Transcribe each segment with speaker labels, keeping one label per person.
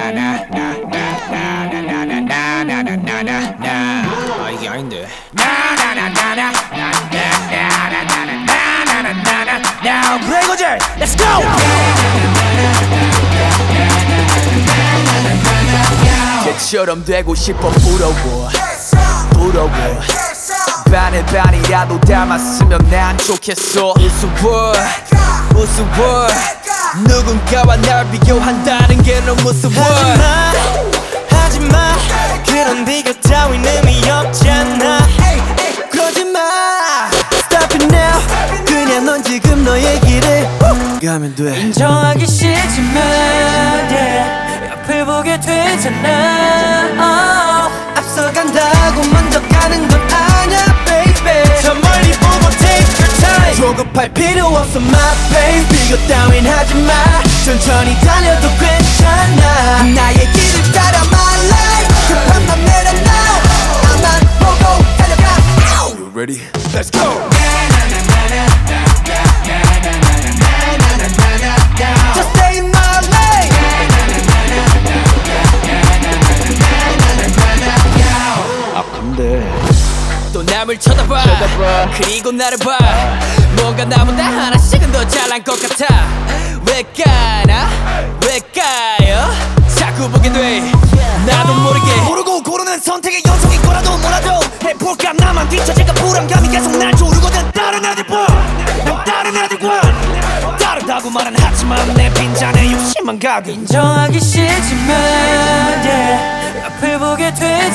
Speaker 1: 아 이게 아닌데. 그래 이거지. Let's go.
Speaker 2: 걔처럼 되고 싶어. 부러워 부러워. 반에 반이라도 닮았으면 난 좋겠어. 우스워 우스워. 누군가와 날 비교한다는 게 너무 무서워.
Speaker 3: 하지마 그런 비교 따윈 의미 없잖아. 그러지마 Stop it now. 그냥 넌 지금 너의 길을 가면 돼. 인정하기 싫지만 yeah, 옆을 보게 되잖아. 앞서간다고 먼저 가는 건 아냐 baby. 저 멀리 보고 take your time. 조급할 필요 없어 my pace. 비교 따윈 하지마. 천천히 달려도 괜찮아. 나의 길을 따라 my life. 급한 맘 내려놔. 나만 보고 달려가.
Speaker 2: You ready? Let's go.
Speaker 3: Just stay in my lane.
Speaker 2: 또 남을 쳐다봐. 그리고 나를 봐. 뭔가 나보다 하나씩은 더 잘난 것 같아. 왜 까나 왜 까요. 자꾸 보게 돼 나도 모르게.
Speaker 3: 모르고 고르는 선택의 연속이 거라도 뭐라도 해볼까. 나만 뒤처질까 불안감이 계속 날 조르거든. 다른 애들과 난 다른 애들과 다르다고 말은 하지만 내 빈잔에 욕심만 가득. 인정하기 싫지만 yeah, 앞을 보게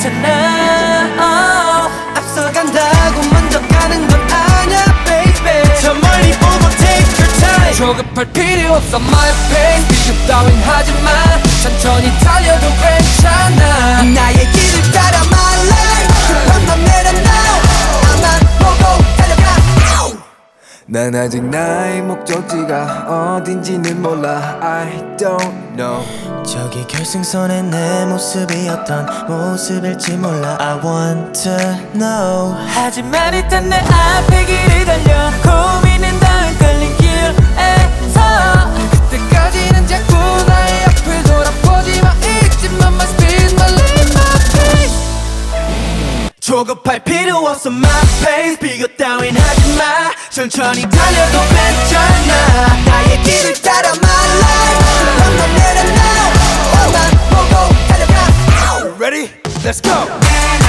Speaker 3: 되잖아. 앞서간다고 먼저 가는 건 아냐 baby. 저 멀리 보고 take your time.
Speaker 2: 조급할 필요 없어 my pace. 비교 따윈 하지마. 천천히 달려도 괜찮아.
Speaker 3: 나의 길을 따라 my life. 급한 맘 내려놔. 나만 보고 달려가.
Speaker 2: 난 아직 나의 목적지가 어딘지는 몰라. I don't know.
Speaker 3: 저기 결승선에 내 모습이 어떤 모습일지 몰라. I want to know. 하지만 일단 내 앞에 길을 달려. 고민은 다 헷갈린 길에서.
Speaker 2: 그때까지는 자꾸 나의 앞을 돌아보지마. 잊지만 my speed my lane my pace.
Speaker 3: 조급할 필요 없어 my pace. 비교 따윈 하지마. 천천히 달려도 괜찮아. 나의 길을 따라 my life. 급한 맘 내려놔. 나만 보고 달려가.
Speaker 2: Ready? Let's go.